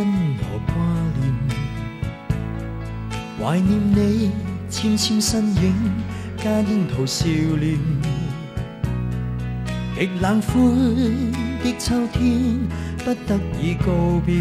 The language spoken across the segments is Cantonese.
何掛念，懷念你纖纖身影加櫻桃笑臉。極冷灰的秋天，不得已告別，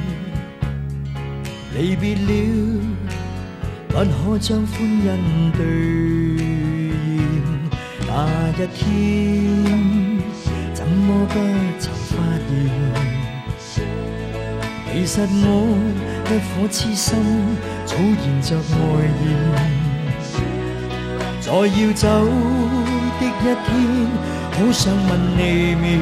離別了，不可將歡欣兌現。那一天，怎麼不曾發現？其實我一顆痴心早燃着愛焰，在要走的一天，好想問你面，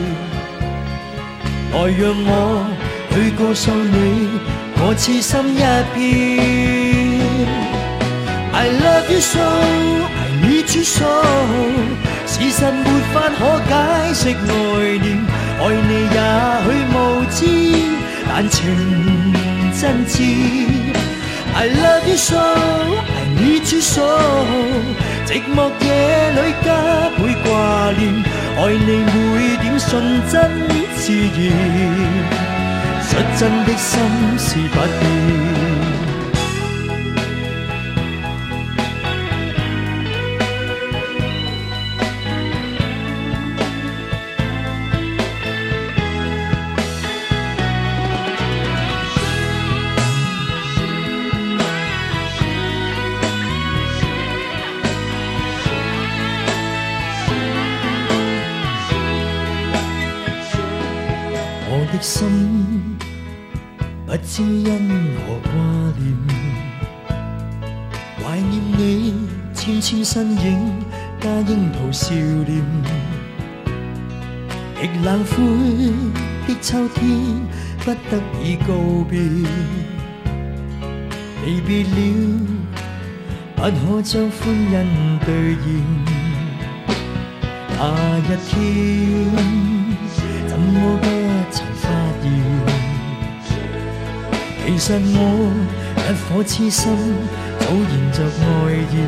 來讓我去告訴你，我痴心一片。I love you so, I need you so， 事實沒法可解釋愛念，愛你也許無知，但情真摯。I love you so, I need you so， 寂寞夜裏加倍掛念，愛你每點純真自然，率真的心是不變。我的心不知因何掛念，懷念你纖纖身影加櫻桃笑臉。極冷灰的秋天，不得已告別，離別了，不可將歡欣兌現。那一天，怎麼不曾發現？其實我一顆痴心早燃着愛焰，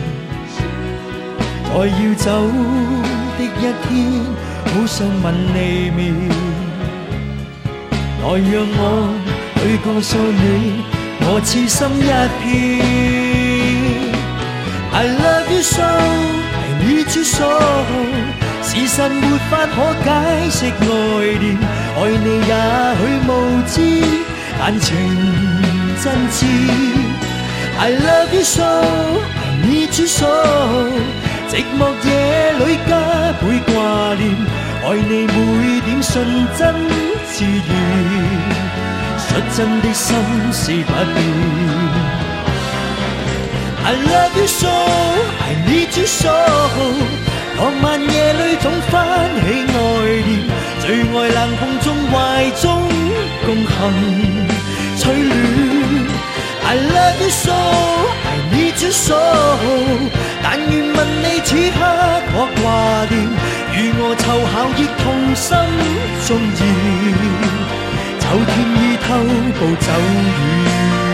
在要走的一天，好想問你面，來讓我去告訴你，我痴心一片。I love you so, I need you so， 事實沒法可解釋愛念，愛你也許無知，但情真摯。I love you so, I need you so， 寂寞夜裏加倍掛念，愛你每點純真自然，率真的心是不變。I love you so, I need you so， 浪漫夜裏總翻起愛念，最愛冷風中懷中共行取暖。I love you so, I need you so， 但願問你此刻可掛念，與我湊巧亦同心中意，秋天已偷步走遠。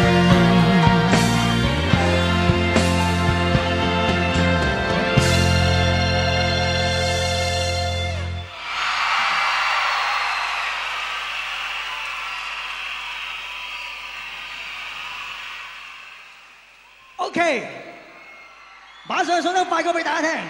OK， 馬上唱得快歌俾大家聽。